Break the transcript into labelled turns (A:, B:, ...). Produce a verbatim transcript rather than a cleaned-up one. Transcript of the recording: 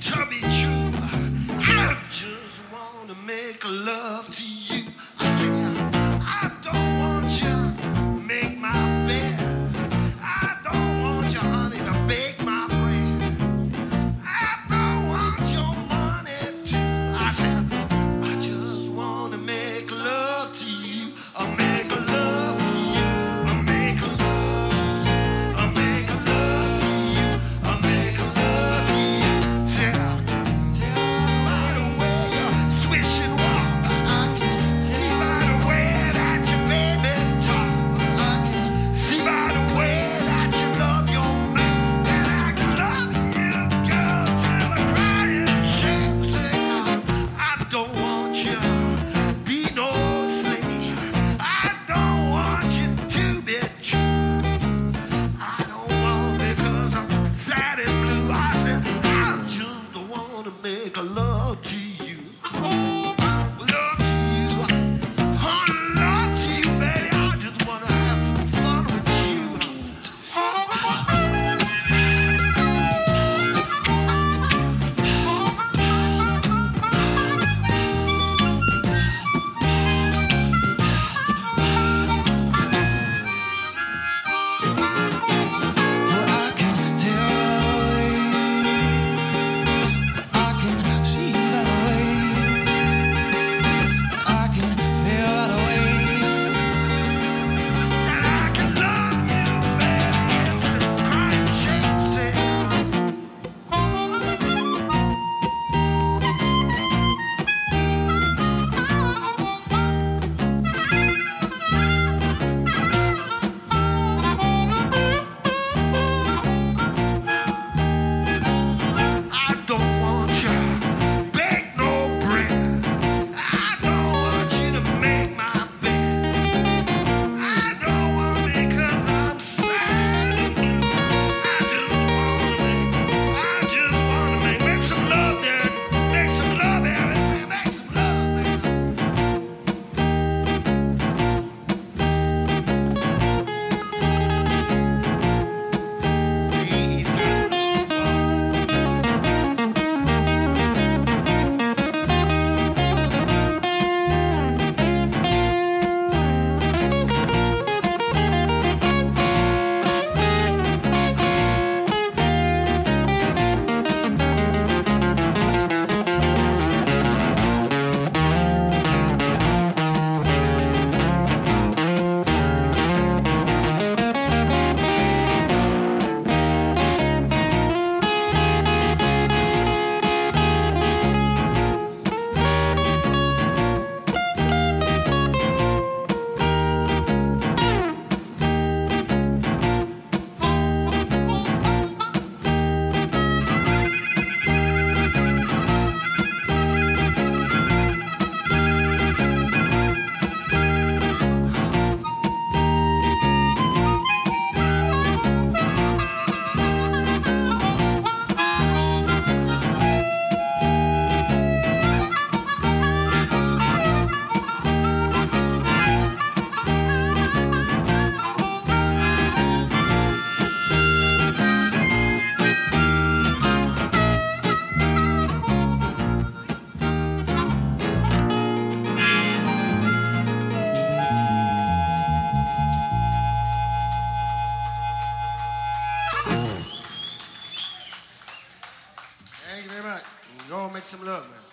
A: to be true. I just wanna make love to you. I said, I don't want you to make my bed. I don't want you, honey, to bake my bread. I don't want your money too. I said, I just wanna make love to you. I make love to you. I make love to you. I make love to you. I make love to you. Tell, tell by the way you swish and walk. I can see by the way that your baby talk. I can see by the way that you love your man. And I can love you, girl, till I cry and shake. Say, I don't want you to be no slave. I don't want you to be true. I don't want because I'm sad and blue. I said, I just want to make love to you. Love to you. Honey, love to you, baby. I just want to have some fun with you.
B: Well, I can tell right away. I can see right away. I can feel right away.
A: And I can love you, baby, till I cry and shake. Say, I don't want you to bake no bread. I don't want you to make my bed. I don't want because I'm sad and blue. I just wanna make, I just wanna make, make some love there, make some love there, make some love there. Please, girl. Thank you very much. Go make some love, man.